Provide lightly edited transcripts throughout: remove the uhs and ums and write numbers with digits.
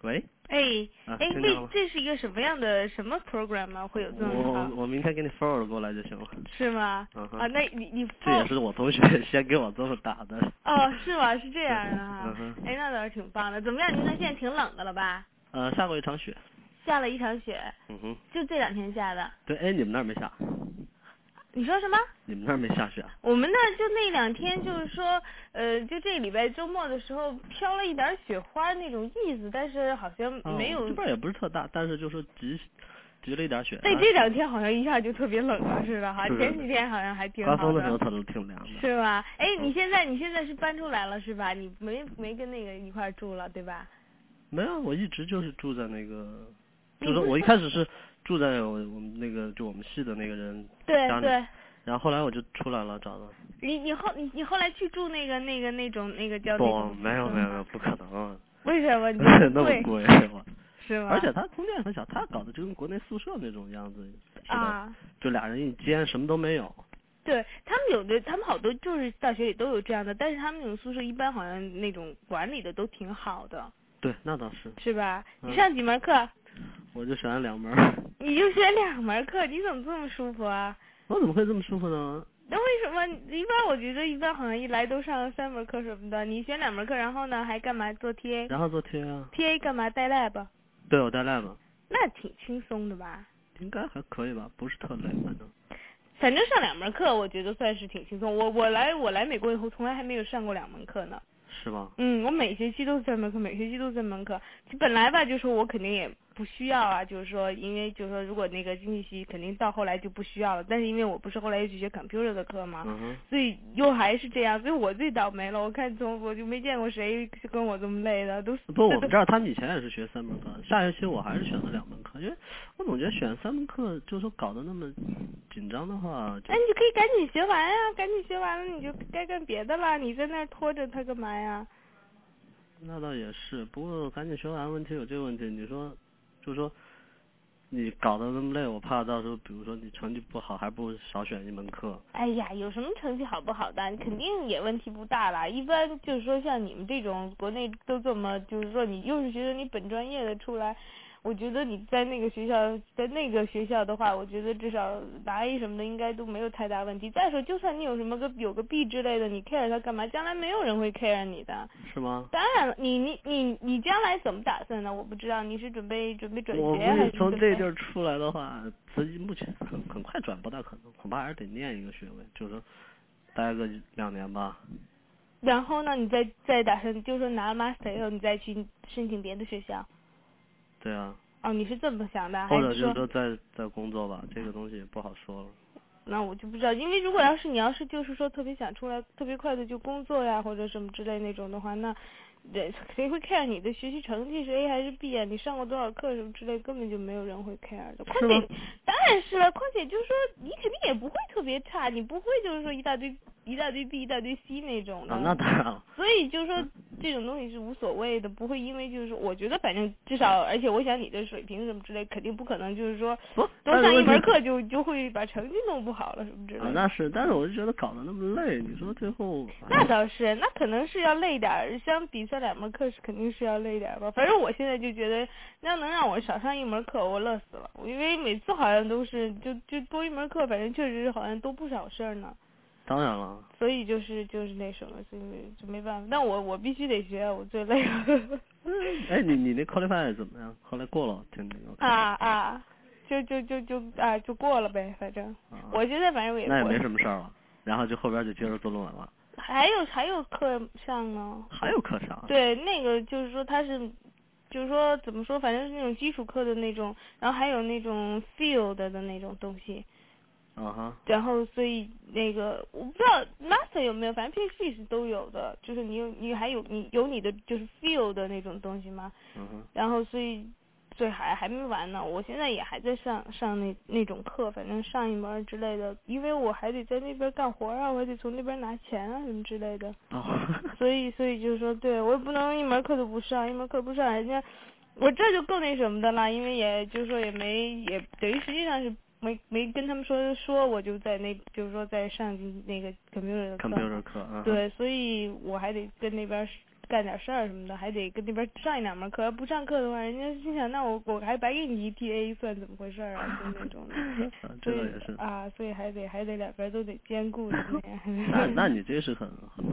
喂。 哎，这是一个什么 program 啊？会有这种我明天给你 forward 过来就行了。 是吗？啊，那你这也是我同学先给我这么打的。 哦，是吗？是这样的哈。哎，那倒是挺棒的。怎么样？您那现在挺冷的了吧？ 下过一场雪。 下了一场雪。就这2天下的。 对，哎，你们那儿没下？ 你说什么？ 你们那儿没下雪啊？ 我们那就那2天，就是说，就这礼拜周末的时候飘了一点雪花那种意思，但是好像没有。 这边也不是特大，但是就是积了一点雪。 对，这2天好像一下就特别冷了似的哈，前几天好像还挺好的。 刮风的时候它都挺凉的。 是吧？哎，你现在是搬出来了是吧？你没跟那个一块住了对吧？ 没有，我一直就是住在那个，就是我一开始是住在我们那个就我们系的那个人家里。 对。 然后后来我就出来了，找到。 你后来去住那种叫不，没有，不可能。 为什么？ 那么贵是吗？ 而且它空间很小，它搞的就跟国内宿舍那种样子啊， 就俩人一间，什么都没有。 对，他们好多就是大学里都有这样的，但是他们那种宿舍一般好像那种管理的都挺好的。 对，那倒是。 是吧？你上几门课？ 我就选了2门。 你就选2门课，你怎么这么舒服啊？ 我怎么会这么舒服呢？ 那为什么一般我觉得一般好像一来都上3门课什么的，你选2门课，然后呢还干嘛做 TA？ 然后做 TA 啊。 TA 干嘛带 lab？ 对，我带 lab。 那挺轻松的吧？ 应该还可以吧，不是特累， 反正上2门课，我觉得算是挺轻松。我来美国以后，从来还没有上过2门课呢。 是吗？ 我每学期都是3门课，每学期都是3门课。本来吧，就说我肯定也不需要啊，就是说，因为就是说，如果那个经济系肯定到后来就不需要了。但是因为我不是后来又去学 computer 的课嘛，所以又还是这样，所以我最倒霉了。我看我就没见过谁跟我这么累的，都。 不，我们这儿他们以前也是学3门课，下学期我还是选了2门课，因为我总觉得选3门课，就是说搞得那么紧张的话。 那你就可以赶紧学完呀，赶紧学完了你就该干别的了，你在那拖着他干嘛呀？ 那倒也是，不过赶紧学完问题有这个问题，你说，就是说，你搞得那么累，我怕到时候，比如说你成绩不好，还不如少选1门课。 哎呀，有什么成绩好不好的？你肯定也问题不大啦。一般就是说像你们这种国内都这么，就是说你又是觉得你本专业的出来。我觉得你在那个学校的话，我觉得至少拿 A 什么的应该都没有太大问题。再说，就算你有什么有个 B 之类的，你 care 它干嘛？将来没有人会 care 你的。 是吗？ 当然了，你将来怎么打算呢？我不知道，你是准备转学还是？ 从这地儿出来的话，目前很快转不大可能，恐怕还是得念一个学位，就是说待个2年吧。 然后呢，你再打算，就是说拿了 master 以后，你再去申请别的学校。 对啊。 哦，你是这么想的， 或者就是说在工作吧，这个东西也不好说了。 那我就不知道，因为如果你要是就是说特别想出来，特别快的就工作呀，或者什么之类那种的话，那谁会 care 你的学习成绩是 A 还是 B 啊？你上过多少课什么之类，根本就没有人会 care 的。况且当然是了，况且就是说你肯定也不会特别差，你不会就是说一大堆 B 一大堆 C 那种的。 那当然了。 所以就是说这种东西是无所谓的，不会因为就是说，我觉得反正至少，而且我想你的水平什么之类，肯定不可能就是说多上1门课就会把成绩弄不好了什么之类的。 那是，但是我就觉得搞得那么累，你说最后。 那倒是，那可能是要累点，相比上2门课是肯定是要累点吧。反正我现在就觉得，要能让我少上1门课，我乐死了。因为每次好像都是就多1门课，反正确实好像都不少事儿呢。 当然了。 所以就是那什么，所以就没办法。但我必须得学，我最累了。 哎，你那 qualify 怎么样？后来过了，听那个。 就过了呗，反正。我现在反正也。 那也没什么事儿了，然后就后边就接着做论文了。 还有课上呢。 还有课上。 对，那个就是说他是。就是说怎么说，反正是那种基础课的那种，然后还有那种 field 的那种东西。然后所以那个我不知道 master 有没有，反正 PhD 是都有的，就是你还有你的就是 field 的那种东西嘛。然后所以还没完呢，我现在也还在上那种课，反正上1门之类的，因为我还得在那边干活啊，我还得从那边拿钱啊什么之类的。所以就是说，对我也不能1门课都不上，1门课不上，人家我这就更那什么的了，因为也就是说也等于实际上是没跟他们说我就在就是说在上那个 computer 的课。 computer 课。 对，所以我还得跟那边干点事儿什么的，还得跟那边上一2门课，要不上课的话，人家心想那我还白给你1TA 算怎么回事啊？就那种的。 这个也是啊，所以还得两边都得兼顾的那样。那你这是很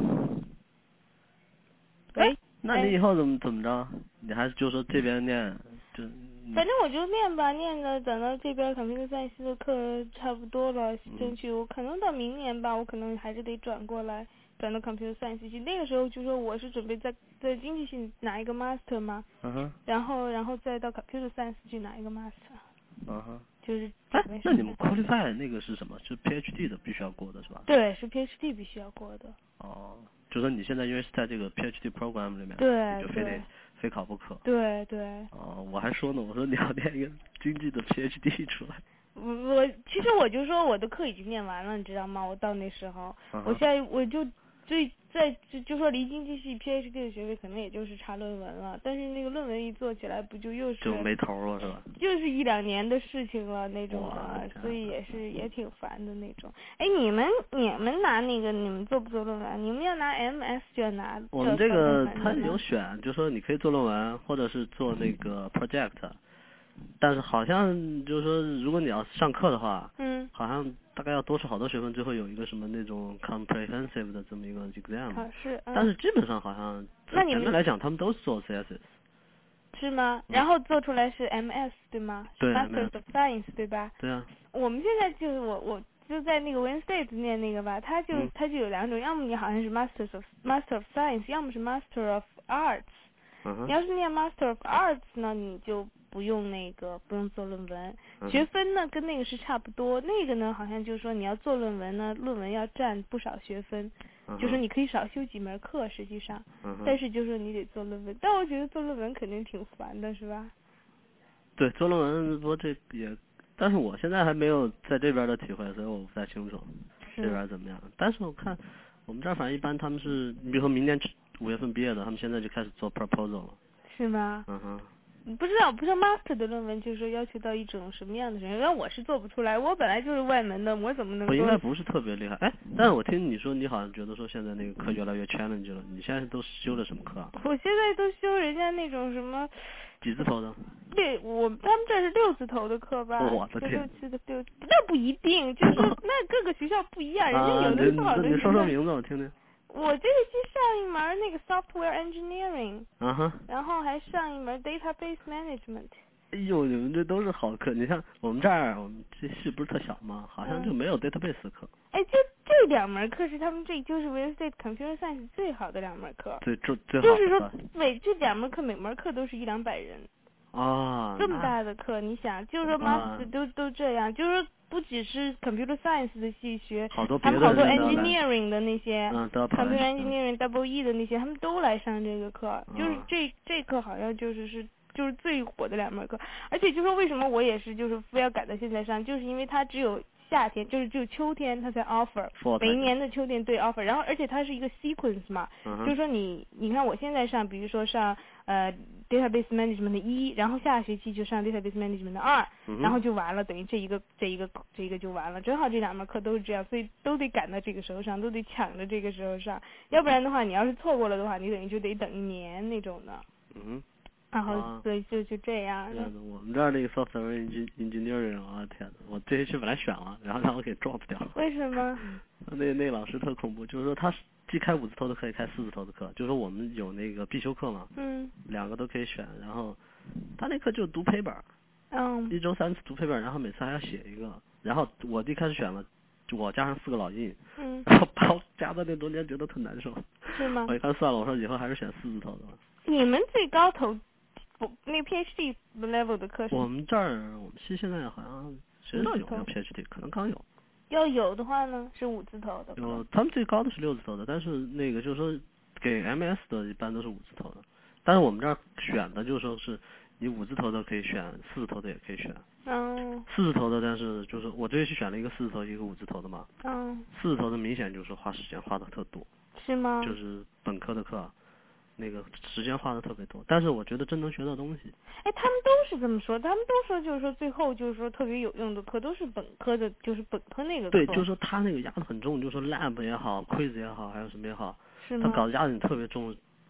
喂， 那你以后怎么着？你还是就说这边念就。 反正我就念吧，念着等到这边computer science的课差不多了，争取我可能到明年吧，我可能还是得转过来，转到computer science系。那个时候就说我是准备在经济系拿一个 master 嘛，然后再到computer science 去拿一个 master。就是。 那你们 qualify 那个是什么？是 PhD 的必须要过的是吧？ 对，是 PhD 必须要过的。 哦，就说你现在因为是在这个 PhD program 里面， 对， 你就非考不可。 对。 哦，我还说呢，我说你要念一个经济的 PhD 出来。 其实我就说我的课已经念完了，你知道吗？我到那时候，我现在我就就说离经济系 PhD 的学位可能也就是差论文了，但是那个论文一做起来不就又是就没头了是吧？ 就是1-2年的事情了那种的，所以也挺烦的那种。哎，你们拿那个你们做不做论文？你们要拿 MS 就要拿。 我们这个它有选，就说你可以做论文或者是做那个 project。但是好像就是说，如果你要上课的话，好像大概要多出好多学分，最后有一个什么那种 comprehensive 的这么一个 exam。 考试。 但是基本上好像，简单来讲，他们都是做 CSS。 是吗？然后做出来是 MS 对吗？ 对。 Master of Science 对吧？ 对啊。 我们现在就是我就在那个 Wayne State 念那个吧，它就有2种，要么你好像是 Master of Science， 要么是 Master of Arts。你要是念 Master of Arts 呢，你就不用做论文，学分呢跟那个是差不多。那个呢好像就是说你要做论文呢，论文要占不少学分，就是你可以少修几门课实际上，但是就是你得做论文。但我觉得做论文肯定挺烦的，是吧？ 对，做论文不过这也，但是我现在还没有在这边的体会，所以我不太清楚这边怎么样。但是我看我们这儿反正一般他们是，你比如说明年5月份毕业的，他们现在就开始做 proposal 了。 是吗？不知道 master 的论文就是说要求到一种什么样的人，因为我是做不出来，我本来就是外门的，我怎么能够。 我应该不是特别厉害，哎，但是我听你说你好像觉得说现在那个课越来越 challenge 了，你现在都修的什么课啊？ 我现在都修人家那种什么。 几字头的？ 对，他们这是6字头的课吧？ 我的天 ！6、7的6，那不一定，就是那各个学校不一样，人家有的多少的。 你说名字我听听。 我这个期上一门那个 software engineering，然后还上一门 database management。 哎呦，你们这都是好课！你像我们这儿，我们这系不是特小吗？好像就没有 database 课。 哎，这2门课是他们这就是 Wayne State Computer Science 最好的2门课。 对，最好的。 就是说，这2门课每门课都是100-200人。 啊。 这么大的课，你想，就是说 master 都这样，就是说不只是 computer science 的系学，他们好多 engineering 的那些，computer engineering double E 的那些，他们都来上这个课，就是这课好像就是最火的2门课，而且就说为什么我也是就是非要赶到现在上，就是因为它只有夏天，就是只有秋天它才 offer， 每一年的秋天对 offer， 然后而且它是一个 sequence 嘛，就是说你看我现在上，比如说上database management 的1，然后下学期就上 database management 的2，然后就完了，等于这一个就完了，正好这2门课都是这样，所以都得赶到这个时候上，都得抢着这个时候上，要不然的话你要是错过了的话，你等于就得等1年那种的。然后所以就这样。 我们这儿那个 software engineering， 我天哪，我这学期本来选了，然后让我给 drop 掉了。 为什么？ 那老师特恐怖，就是说他既开5字头的课也开4字头的课，就是说我们有那个必修课嘛，2个都可以选，然后他那课就读赔本，1周3次读赔本，然后每次还要写一个，然后我一开始选了，我加上4个老印，然后把我加的那中间觉得特难受。 是吗？ 我一看算了，我说以后还是选4字头的吧。 你们最高头那 PhD level 的课程？ 我们这儿我们系现在好像谁知道有没有 PhD， 可能刚有。 要有的话呢，是5字头的。 他们最高的是6字头的，但是那个就是说给 MS 的一般都是5字头的，但是我们这儿选的就是说是你5字头的可以选，4字头的也可以选。4字头的，但是就是我这学期选了一个4字头一个5字头的嘛。4字头的明显就是花时间花的特多。 是吗？ 就是本科的课。那个时间花的特别多，但是我觉得真能学到东西。 哎，他们都是这么说，他们都说就是说最后就是说特别有用的课都是本科的，就是本科那个课。 对，就是说他那个压的很重，就是说 lab 也好 ，quiz 也好，还有什么也好， 是吗？ 他搞得压的你特别重，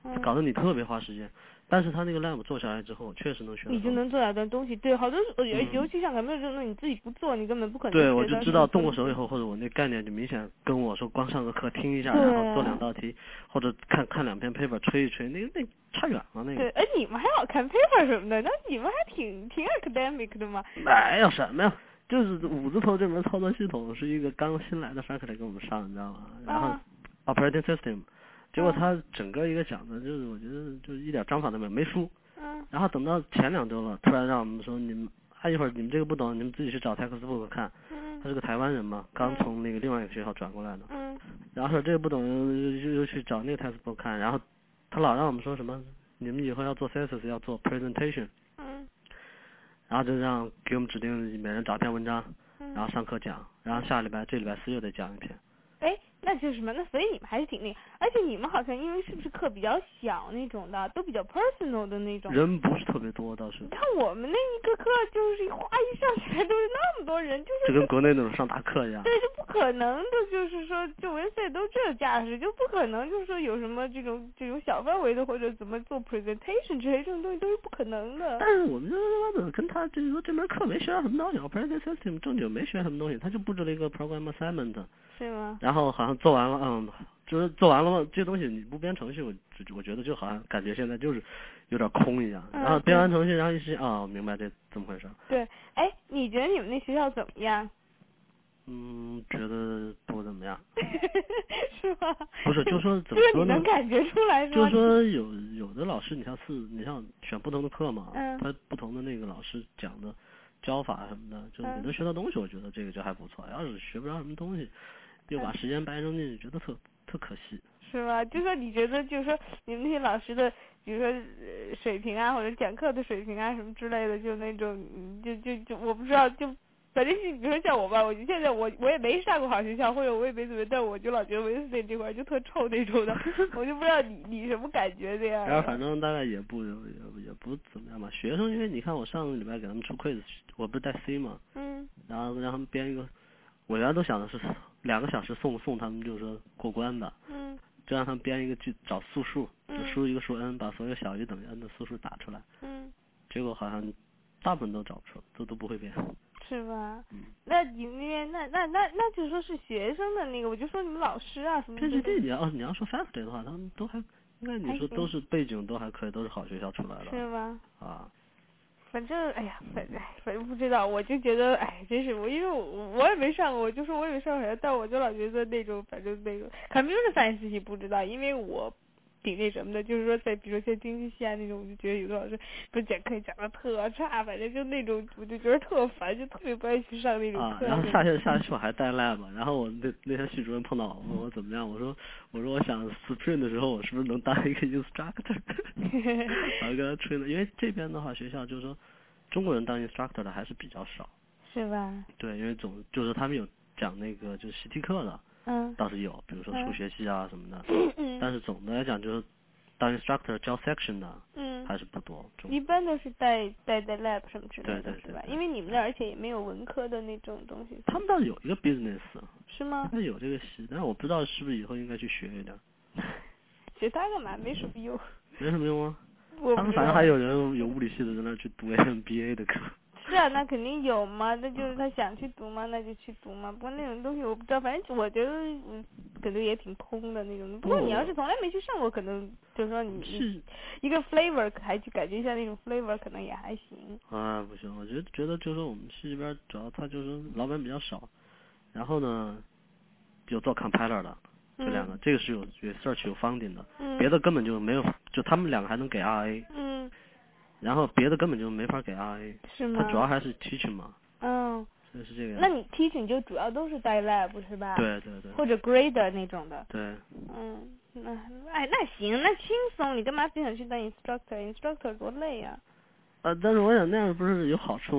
搞得你特别花时间。但是他那个 lab 做下来之后，确实能学到。 你就能做点东西，对，好多尤其像computer这种你自己不做，你根本不可能。 对，我就知道动过手以后，或者我那概念就明显跟我说光上个课听一下，然后做2道题，或者看2篇 paper 吹一吹，那差远了那个。 对，哎，你们还要看 paper 什么的，那你们还挺 academic 的嘛。 没有什么呀，就是5字头这门操作系统是一个刚新来的 faculty 给我们上，你知道吗？然后 operating system， 结果他整个一个讲的就是我觉得就是一点章法都没书。然后等到前2周了，突然让我们说你们一会儿你们这个不懂，你们自己去找 textbook 看。他是个台湾人嘛，刚从那个另外一个学校转过来的。然后说这个不懂又去找那个 textbook 看，然后他老让我们说什么你们以后要做 thesis 要做 presentation。然后就让给我们指定每人找一篇文章，然后上课讲，然后这礼拜4又得讲一篇。 哎，那就是什么？那所以你们还是挺那个，而且你们好像因为是不是课比较小那种的，都比较 personal 的那种。 人不是特别多倒是。 你看我们那一个课就是一上起来都是那么多人，就是就跟国内那种上大课一样。 对，就不可能的，就是说就文赛都这架势，就不可能就是说有什么这种小范围的或者怎么做 presentation 之类这种东西都是不可能的。 但是我们这跟他就是说这门课没学到什么东西 ，operating system 正经没学什么东西，他就布置了一个 program assignment。 是吗？ 然后好像做完了，就是做完了嘛，这东西你不编程序，我觉得就好像感觉现在就是有点空一样。然后编完程序，然后一试明白这怎么回事。 对，哎，你觉得你们那学校怎么样？ 觉得不怎么样。 是吗？ 不是，就说怎么说呢？ 你能感觉出来是吗？ 就是说有的老师，你像选不同的课嘛，他不同的那个老师讲的教法什么的，就你能学到东西，我觉得这个就还不错。要是学不着什么东西，又把时间白扔进去，觉得特可惜。 是吗？就说你觉得，就是说你们那些老师的，比如说水平啊，或者讲课的水平啊什么之类的，就那种，就我不知道，就反正是比如说像我吧，我现在我也没上过好学校，或者我也没怎么，但我就老觉得文斯这块就特臭那种的，我就不知道你什么感觉这样。 然后反正大概也不怎么样吧。学生因为你看我上个礼拜给他们出 quiz， 我不是带 C 嘛，然后让他们编一个，我原来都想的是2个小时送他们就是说过关的，就让他们编一个去找素数，就输入一个数 n， 把所有小于等于 n 的素数打出来，结果好像大部分都找不出，都不会编。 是吧？那你那就说是学生的那个，我就说你们老师啊什么的。 这你要说 faculty 的话，他们都还应该你说都是背景都还可以，都是好学校出来的。 是吗？ 啊。 反正哎呀，反正不知道，我就觉得哎，真是因为我也没上过，我就说我也没上过，但我就老觉得那种反正那个computer science系不知道，因为我挺那什么的，就是说在比如说像经济系啊那种，我就觉得有的老师不是讲课讲的特差，反正就那种我就觉得特烦，就特别不爱去上那种课。 然后下学期我还带 lab， 然后我那天系主任碰到我问我怎么样，我说我想 sprint 的时候我是不是能当一个 instructor， 然后跟他吹了，因为这边的话学校就是说中国人当 instructor 的还是比较少。 是吧？ 对，因为就是他们有讲那个就是习题课的。倒是有，比如说数学系啊什么的，但是总的来讲就是当 instructor 教 section 的，还是不多。 一般都是带 lab 什么之类的， 对是吧？因为你们那而且也没有文科的那种东西。 他们倒是有一个 business。 是吗？ 他有这个系，但是我不知道是不是以后应该去学一点。 学它干嘛？没什么用。 没什么用啊。他们反正还有人有物理系的在那去读 MBA 的课。 是啊，那肯定有嘛，那就是他想去读嘛，那就去读嘛。不过那种东西我不知道，反正我觉得可能也挺空的那种。不过你要是从来没去上过，可能就是说你一个 flavor 还去感觉一下那种 flavor 可能也还行。 不行，我觉得就是说我们系这边主要他就是老板比较少，然后呢有做 compiler 的这2个，这个是有 research 有 funding 的，别的根本就没有，就他们2个还能给 RA。然后别的根本就没法给 RA， 是吗？ 他主要还是 teaching 嘛。所以是这个样子。 那你 teaching 就主要都是带 lab 是吧？ 对。 或者 grader 那种的。 对。 那行，那轻松，你干嘛不想去当 instructor 多累啊。 但是我想那样不是有好处吗？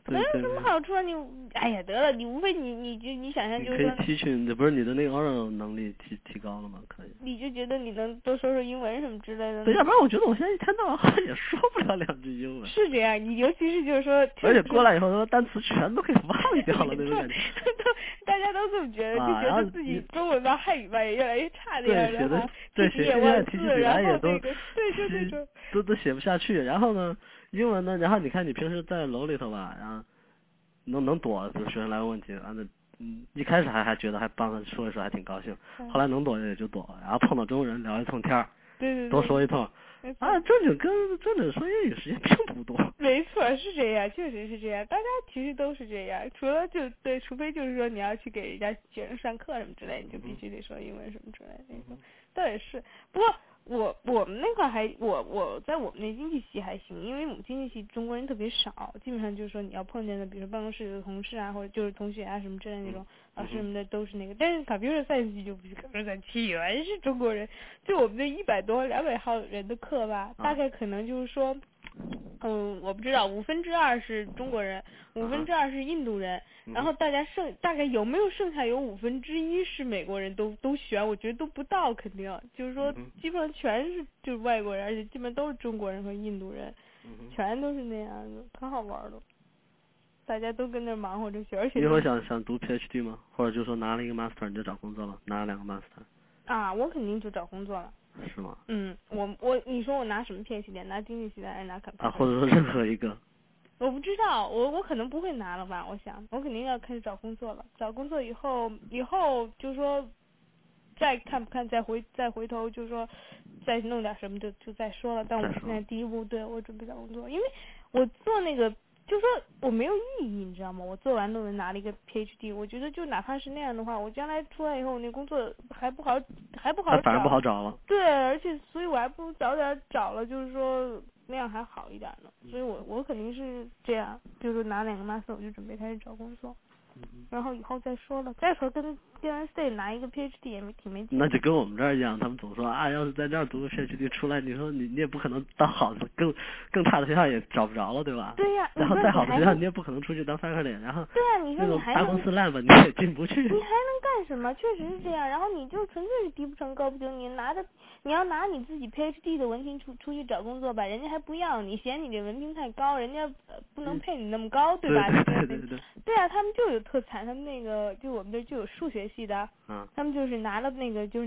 没有什么好处啊！你哎呀，得了，你无非你想象就是说， 你可以提取，不是你的那个 oral 能力提高了吗？可以。 你就觉得你能多说说英文什么之类的？ 对，要不然我觉得我现在一天到晚好像也说不了2句英文。 是这样，你尤其是就是说， 而且过来以后，说单词全都给忘掉了那种感觉。 大家都这么觉得，就觉得自己中文吧、汉语吧也越来越差那样的哈。 对，写提起来也都都写不下去。然后呢，英文呢，然后你看你平时在楼里头吧，然后能躲，比如学生来问问题，完了，一开始还觉得还帮他说一说，还挺高兴。后来能躲也就躲了，然后碰到中国人聊一通天儿， 对， 多说一通。啊，正经说英语时间并不多。 没错，是这样，确实是这样，大家其实都是这样，除非就是说你要去给人家学生上课什么之类，你就必须得说英文什么之类的那种，倒也是。不过我们那块我在我们那经济系还行，因为我们经济系中国人特别少，基本上就是说你要碰见的，比如说办公室的同事啊，或者就是同学啊什么之类的那种老师什么的都是那个，但是computer science系就不是computer science，全是中国人，就我们那100多200号人的课吧，大概可能就是说。我不知道2/5是中国人，2/5是印度人，然后大概有没有剩下有1/5是美国人都选，我觉得都不到，肯定就是说基本上全是就是外国人，而且基本上都是中国人和印度人，全都是那样的，可好玩了。大家都跟那忙活着学，而且你会想读 PhD 吗？或者就说拿了一个 master 你就找工作了，拿了2个 master？ 啊，我肯定就找工作了。 是吗？ 你说我拿什么PhD？拿经济系的还是拿computer？ 啊，或者说任何一个。 我不知道，我可能不会拿了吧，我想我肯定要开始找工作了。找工作以后就是说再看不看，再回头就是说再弄点什么就再说了。但我现在第一步，对，我准备找工作，因为我做那个。就说我没有意义，你知道吗？我做完论文拿了一个 PhD， 我觉得就哪怕是那样的话，我将来出来以后，那工作还不好找， 反而不好找了。 对，而且所以我还不如早点找了，就是说那样还好一点呢。所以我肯定是这样，就是拿2个 master 我就准备开始找工作。然后以后再说了，再说跟 State 拿一个 PhD 也挺没劲。 那就跟我们这儿一样，他们总说啊，要是在这儿读个 PhD 出来，你说你也不可能当好的，更差的学校也找不着了，对吧？ 对呀。 然后再好的学校你也不可能出去当 faculty， 然后对呀，你说你还大公司烂吧，你也进不去。 你还能干什么？确实是这样。然后你就纯粹是低不成高不就，你要拿你自己 PhD 的文凭出去找工作吧，人家还不要你，嫌你这文凭太高，人家不能配你那么高，对吧？对啊，他们就有特惨，他们那个就我们这就有数学系的，他们就是拿了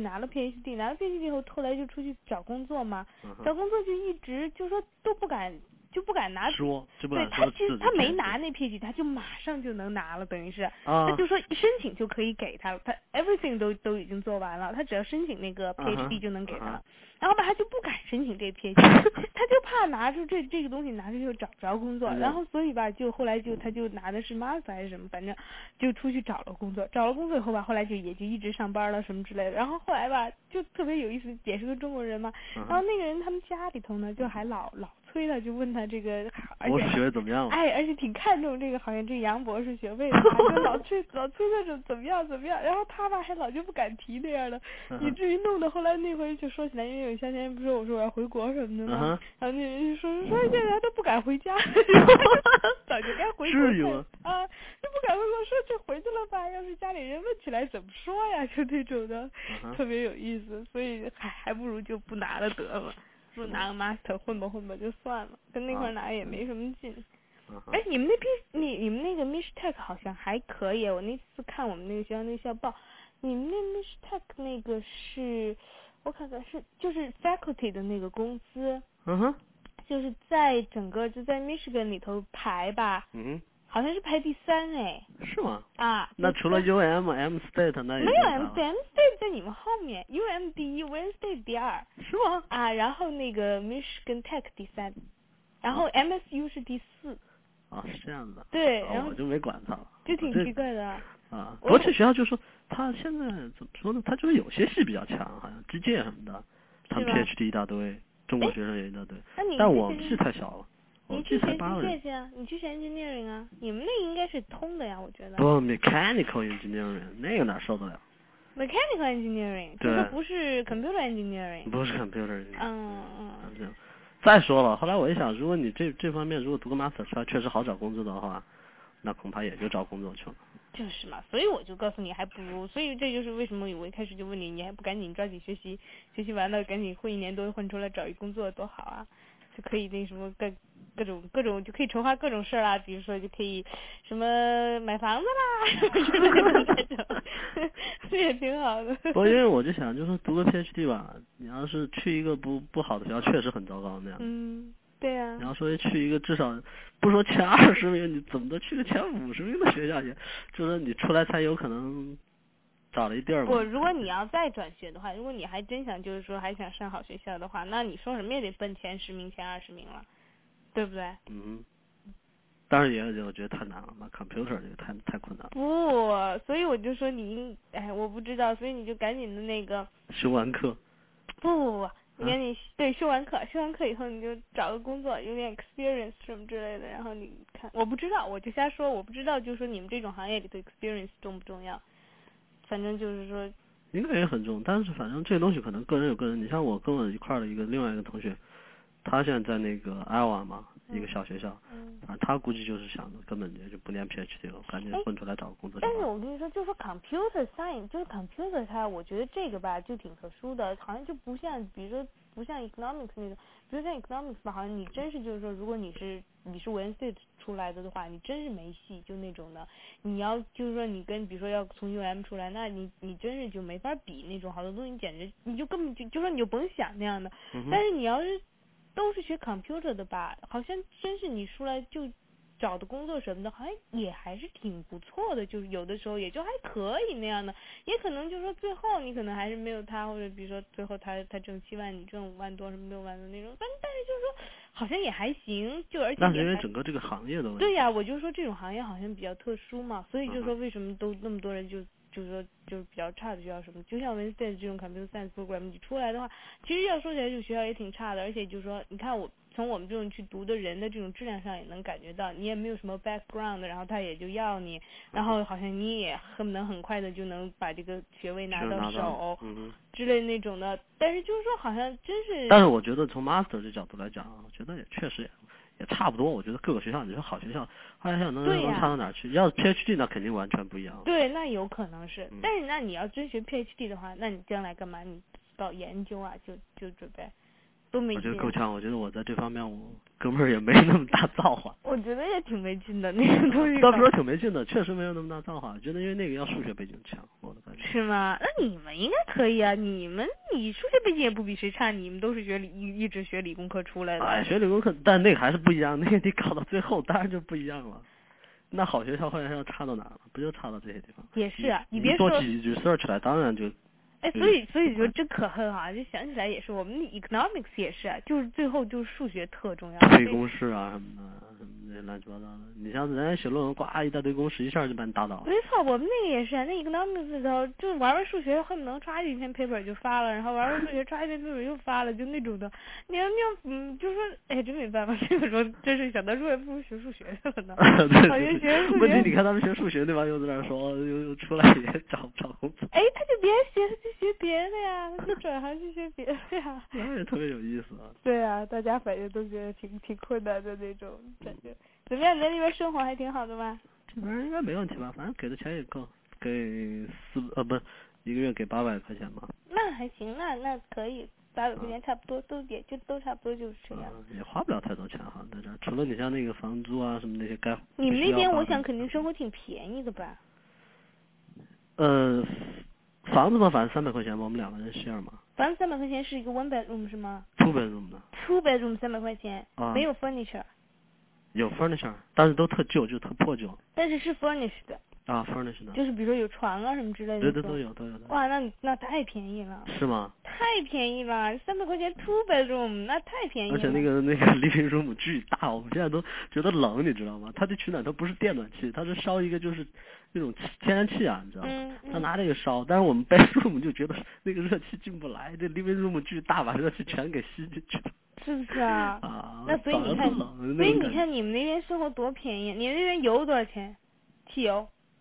PhD， 拿了 PhD 以后，后来就出去找工作嘛，找工作就一直就说都不敢拿，对，他其实他没拿那 PhD， 他就马上就能拿了，等于是，他就说一申请就可以给他，他 everything 都已经做完了，他只要申请那个 PhD 就能给他了，然后吧他就不敢申请这 PhD， 他就怕拿出这个东西拿出去就找不着工作，然后所以吧就后来他就拿的是 master 还是什么，反正就出去找了工作以后吧，后来也就一直上班了什么之类的，然后后来吧就特别有意思，也是个中国人嘛，然后那个人他们家里头呢就还老催他，就问他这个博士学位怎么样了？ 哎，而且挺看重这个，好像这杨博士学位的，就老催他怎么样，然后他吧还老就不敢提那样的，以至于弄得后来那回就说起来，因为有夏天不是我说我要回国什么的嘛，然后那人就说现在都不敢回家，早就该回国了啊，就不敢回国，说这回去了吧，要是家里人问起来怎么说呀，就那种的，特别有意思，所以还不如就不拿了得了。说拿个 master 混吧就算了，跟那块拿也没什么劲。哎，你们那个 Mishtech 好像还可以，我那次看我们那个学校那个校报，你们那 Mishtech 那个是，我看看就是 faculty 的那个工资，就是在整个就在 Michigan 里头排吧，好像是排第3哎。 是吗？ 啊， 那除了 M State 那也没有 M State 在你们后面 ，UM 第1 ，Wayne State 第2。 是吗？ 啊，然后那个 Michigan Tech 第3，然后 MSU 是第4。 啊，是这样的。 对，然后我就没管他了。 就挺奇怪的。 啊，国际学校就说他现在怎么说呢？他就是有些系比较强，好像机械什么的，他们 PhD 一大堆，中国学生也一大堆。但我们系太小了。 你去学机械去啊？你去学 engineering 啊？你们那个应该是通的呀，我觉得。 不 ，mechanical engineering 那个哪受得了 ？mechanical engineering 就是不是 computer engineering。 不是 computer engineering。再说了，后来我一想，如果你这方面如果读个 master 出来确实好找工作的话， 那恐怕也就找工作去了。 就是嘛，所以我就告诉你还不如，所以这就是为什么我一开始就问你，你还不赶紧抓紧学习，学习完了赶紧混1年多混出来找一工作多好啊，就可以那什么各种就可以筹划各种事啦，比如说就可以什么买房子啦之类的那种，这也挺好的。 不，因为我就想，就是读个 PhD 吧，你要是去一个不好的学校，确实很糟糕那样。 对呀。 你要说去一个至少不说前20名，你怎么都去个前50名的学校也，就是你出来才有可能找了一地儿吧。 如果你要再转学的话，如果你还真想就是说还想上好学校的话，那你说什么也得奔前10名前20名了，对不对？ 当然也我觉得太难了嘛 ，computer 这个太困难了。 不，所以我就说我不知道，所以你就赶紧的那个修完课。 不，你赶紧对修完课以后你就找个工作，有点 experience 什么之类的，然后你看，我不知道，我就瞎说，我不知道，就是说你们这种行业里的 experience 重不重要？反正就是说。 应该也很重，但是反正这些东西可能个人有个人，你像我跟我一块的另外一个同学，他现在在那个 Iowa 嘛，一个小学校，反正他估计就是想着根本就不念 PhD 了，赶紧混出来找个工作。 但是我跟你说，就是说 computer science， 就是 computer 它，我觉得这个吧就挺特殊的，好像就不像，比如说不像 economics 那种，比如像 economics 吧，好像你真是就是说，如果你是文系出来的话，你真是没戏，就那种的。你要就是说你跟比如说要从 UM 出来，那你真是就没法比那种，好多东西简直你就根本就说你就甭想那样的。但是你要是都是学 computer 的吧，好像真是你出来就找的工作什么的，好像也还是挺不错的，就是有的时候也就还可以那样的，也可能就是说最后你可能还是没有他，或者比如说最后他挣7万，你挣5万多什么6万多那种，但是就是说好像也还行，就而且那是因为整个这个行业的问题。 对呀，我就说这种行业好像比较特殊嘛，所以就说为什么都那么多人就是说就是比较差的学校什么，就像 Winston 这种 computer science program 你出来的话，其实要说起来这个学校也挺差的，而且就是说你看从我们这种去读的人的这种质量上也能感觉到，你也没有什么 background， 然后他也就要你，然后好像你也恨不能很快的就能把这个学位拿到手，之类那种的。但是就是说好像真是。 但是我觉得从 master 这角度来讲，我觉得也确实也差不多。我觉得各个学校，你说好学校，坏学校能差到哪儿去？要是 PhD 那肯定完全不一样。 对，那有可能是。但是那你要真学 PhD 的话，那你将来干嘛？你搞研究啊，就准备。 我觉得够呛，我觉得我在这方面我哥们儿也没那么大造化。 我觉得也挺没劲的那个东西。 倒不是说挺没劲的，确实没有那么大造化。觉得因为那个要数学背景强，我的感觉。 是吗？那你们应该可以啊，你数学背景也不比谁差，你们都是一直学理工科出来的。 哎，学理工科，但那个还是不一样，那个你搞到最后当然就不一样了。那好学校坏学校差到哪了？不就差到这些地方？ 也是啊，你别说。 做几句 research 来，当然就。 哎，所以就真可恨啊！就想起来也是，我们 economics 也是啊，就是最后就是数学特重要。 推公式啊什么的，什么那些乱七八糟的。你像人家写论文，呱一大堆公式，一下就把你打倒。 没错，我们那个也是啊，那 economics 里头就玩数学，恨不能抓一篇 paper 就发了，然后玩数学抓一篇 paper 又发了，就那种的。你要就说哎，真没办法，这个时候真是想当初还不如学数学的呢。 对。 好像学数学。 问题你看他们学数学对吧？又在那说又出来也找不着工作。 哎，他就别学，他就学别的呀，他就转行去学别的呀。 那也特别有意思啊。 对啊，大家反正都觉得挺困难的那种感觉。怎么样，在那边生活还挺好的吧？ 这边应该没问题吧，反正给的钱也够，给不是1个月给800块钱嘛。 那还行，那可以，800块钱差不多，都差不多就是这样。 也花不了太多钱哈，在这儿，除了你像那个房租啊什么那些该。 你们那边我想肯定生活挺便宜的吧？ 房子嘛，反正300块钱嘛，我们2个人 share 嘛。 房子300块钱是一个 one bedroom 是吗 ？2 bedroom 的。 2 bedroom 300块钱，没有 furniture。 有 furniture， 但是都特旧，就特破旧。 但是是 furnished 的。 furnished 的。 就是比如说有床啊什么之类的。 对，都有的。 哇，那太便宜了。 是吗？ 太便宜了，300块钱2 bedroom， 那太便宜了。 而且那个 living room 巨大，我们现在都觉得冷，你知道吗？它这取暖它不是电暖气，它是烧一个就是那种天然气啊，你知道吗？他拿这个烧，但是我们 bedroom 就觉得那个热气进不来，这 living room 巨大，把热气全给吸进去了。 是不是啊？那所以你看，你们那边生活多便宜，你们那边油多少钱？汽油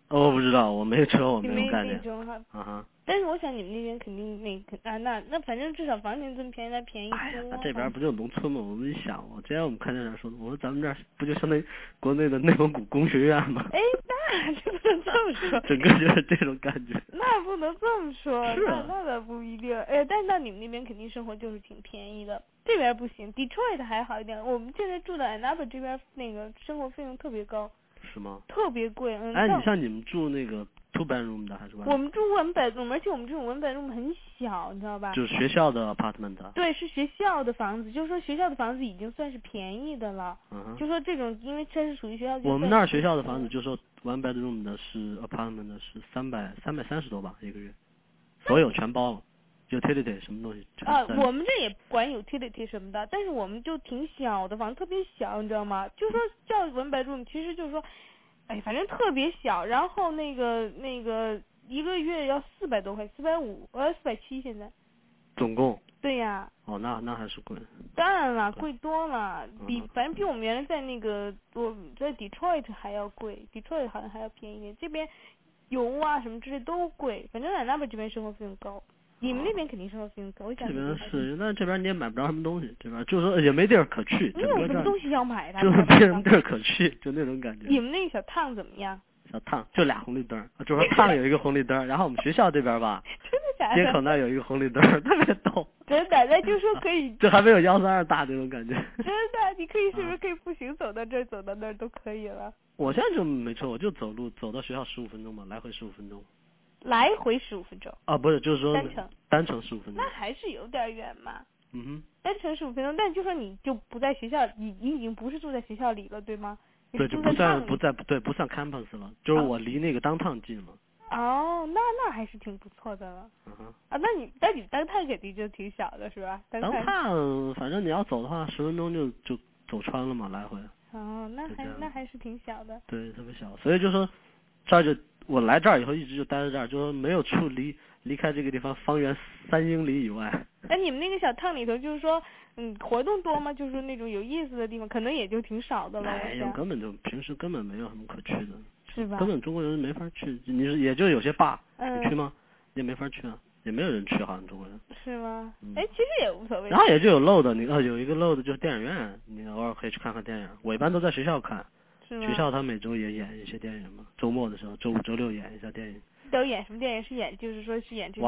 我不知道，我没车，我没有概念。 你没那种哈。 啊哈。 但是我想你们那边肯定那反正至少房钱这么便宜，它便宜多。 哎呀，那这边不就农村吗？我们一想，之前我们看电视说的，我说咱们这儿不就相当于国内的内蒙古工学院吗？ 哎，那就不能这么说。 整个就是这种感觉。 那不能这么说。 是啊。 那倒不一定。哎，但是到你们那边肯定生活就是挺便宜的，这边不行。Detroit 还好一点，我们现在住的 Ann Arbor 这边那个生活费用特别高。 是吗？ 特别贵。 哎，你像你们住那个 2 bedroom 的还是 1 bedroom？ 我们住1 bedroom，而且我们这种1 bedroom 很小，你知道吧？ 就是学校的 apartment。 对，是学校的房子，就是说学校的房子已经算是便宜的了。就说这种，因为这是属于学校。 我们那儿学校的房子，就说1 bedroom 的是 apartment 的是330多吧一个月，所有全包了。utility 什么东西我们这也管 utility 什么的，但是我们就挺小的房子，特别小，你知道吗？就说叫1 bedroom，其实就是说，哎，反正特别小，然后那个一个月要400多块，450，470现在。 总共。 对呀。 那还是贵。 当然了，贵多了，反正比我们原来在我在 Detroit 还要贵 ，Detroit 好像还要便宜一点，这边油啊什么之类都贵，反正Ann Arbor这边生活费用高。你们那边肯定生活费用高， 这边是，但这边你也买不着什么东西，这边就是说也没地儿可去。 没有什么东西要买的。 就是没什么地儿可去，就那种感觉。 你们那个小烫怎么样？ 小烫就2红绿灯，就是说烫有一个红绿灯，然后我们学校这边吧， 真的假的？ 街口那有一个红绿灯，特别逗。 真的，那就说可以。 这还没有132大这种感觉。 真的，你可以是不是可以步行走到这儿，走到那儿都可以了？ 我现在就没车，我就走路走到学校15分钟嘛，来回15分钟。 来回15分钟。 不是，就是说单程15分钟。 那还是有点远嘛。 嗯哼。 单程15分钟，但就说你就不在学校，你已经不是住在学校里了，对吗？ 对，就不算 campus 了，就是我离那个downtown近了。 那还是挺不错的了。那你downtown肯定就挺小的是吧 ？downtown 反正你要走的话，10分钟就走穿了嘛，来回。 那还是挺小的。 对，特别小，所以就说我来这儿以后一直就待在这儿，就说没有离开这个地方方圆3英里以外。 那你们那个小趟里头，就是说，活动多吗？就是那种有意思的地方，可能也就挺少的了。 平时根本没有什么可去的。 是吧？ 根本中国人没法去，也就有些bar，你去吗？也没法去啊，也没有人去，好像中国人。 是吗？其实也无所谓。 然后也就有漏的，有一个漏的就是电影院，你偶尔可以去看看电影。我一般都在学校看。 是吗？ 学校他每周也演一些电影嘛，周末的时候，周5、周6演一下电影。 都演什么电影？就是说是演这个。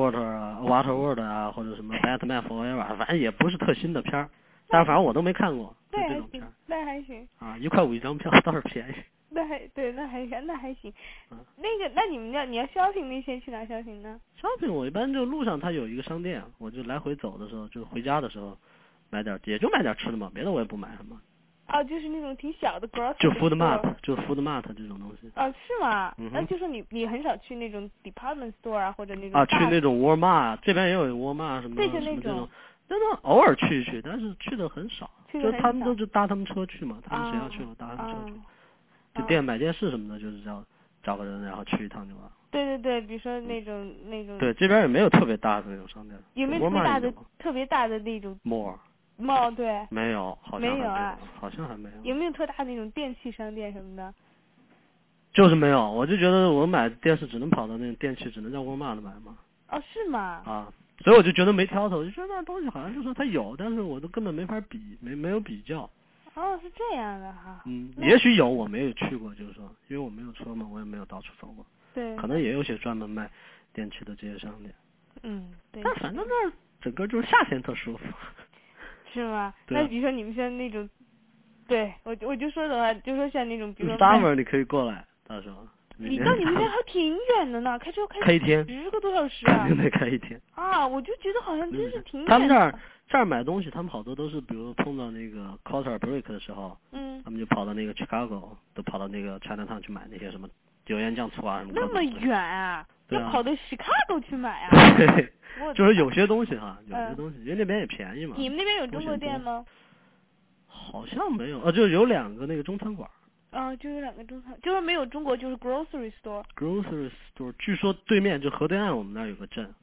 Waterworld 啊，或者什么 Batman Forever， 反正也不是特新的片儿，但是反正我都没看过。 那还行，那还行。 1块5一张票倒是便宜。 那还行。那你们你要 shopping 那些去哪 shopping 呢 ？shopping 我一般就路上它有一个商店，我就来回走的时候，就回家的时候也就买点吃的嘛，别的我也不买什么。 就是那种挺小的 grocery。 就 food mart 这种东西。 是吗？那就说你很少去那种 department store 啊，或者那种。 去那种 Walmart， 这边也有 Walmart 什么什么这种。 真的偶尔去一去，但是去的很少。就他们都是搭他们车去嘛，他们谁要去了搭他们车去。就买电视什么的，就是找个人然后去一趟就完了。 对，比如说那种。 对，这边也没有特别大的那种商店。 有没有特别大的那种 mall？ 对。 没有，好像没有啊， 好像还没有。 有没有特大那种电器商店什么的？ 就是没有，我就觉得我买电视只能跑到那种电器，只能在沃尔玛的买嘛。 是吗？ 所以我就觉得没挑头，我就觉得那东西好像就是它有，但是我都根本没法比，没有比较。 是这样的哈。 也许有，我没有去过，就是说，因为我没有车嘛，我也没有到处走过。 对。 可能也有些专门卖电器的这些商店。 对。 但反正那整个就是夏天特舒服。 是吗？那比如说你们像那种，对我就说的话，就说像那种，比如说。 summer 你可以过来，到时候。 你到你们家还挺远的呢，开车开一天 10个多小时啊。 肯定得开一天。 我就觉得好像真是挺远的。 他们这儿买东西，他们好多都是，比如碰到那个 quarter break 的时候，他们就跑到那个 Chicago， 都跑到那个 Chinatown 去买那些什么油盐酱醋啊什么的。 那么远啊？ 对要跑到 Chicago 去买啊？ 对，就是有些东西哈，有些东西，因为那边也便宜嘛。 你们那边有中国店吗？ 好像没有，就有2个那个中餐馆。 就有2个中餐，就是没有中国，就是 grocery store。 grocery store， 据说对面就河对岸，我们那儿有个镇。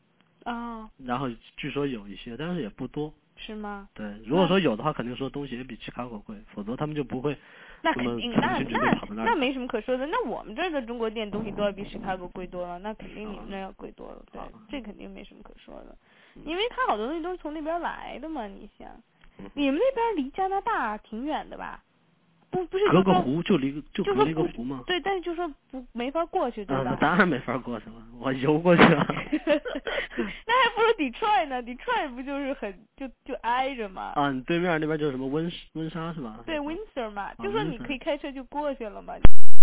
啊。 然后据说有一些，但是也不多。 是吗？ 对，如果说有的话，肯定说东西也比Chicago贵，否则他们就不会。 那肯定，那没什么可说的。那我们这儿的中国店东西都要比Chicago贵多了，那肯定你们那要贵多了。对，这肯定没什么可说的，因为它好多东西都是从那边来的嘛。你想，你们那边离加拿大挺远的吧？不是隔个湖就隔一个湖嘛。 对，但是就说没法过去，对吧？ 那当然没法过去了，我游过去了。 那还不如Detroit呢？Detroit不就是就挨着吗？ 啊，你对面那边就是什么温莎是吧？ 对，Windsor 嘛，就说你可以开车就过去了嘛。